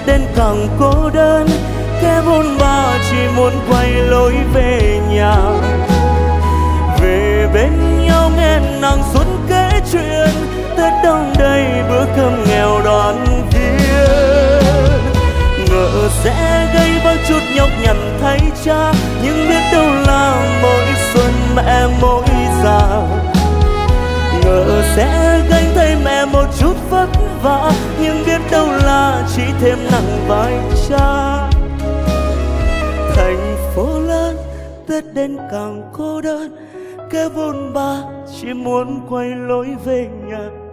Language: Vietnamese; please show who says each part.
Speaker 1: đến càng cô đơn, kẻ bôn ba chỉ muốn quay lối về nhà. Về bên nhau nghe nàng xuân kể chuyện, Tết đông đầy bữa cơm nghèo đoàn viên. Ngỡ sẽ gây bao chút nhọc nhằn thay cha, nhưng biết đâu là mỗi xuân mẹ mỗi già. Ngỡ sẽ gánh thay mẹ một chút vất vả, nhưng biết đâu là chỉ thêm nặng vai cha. Thành phố lớn Tết đến càng cô đơn, kẻ bôn ba chỉ muốn quay lối về nhà.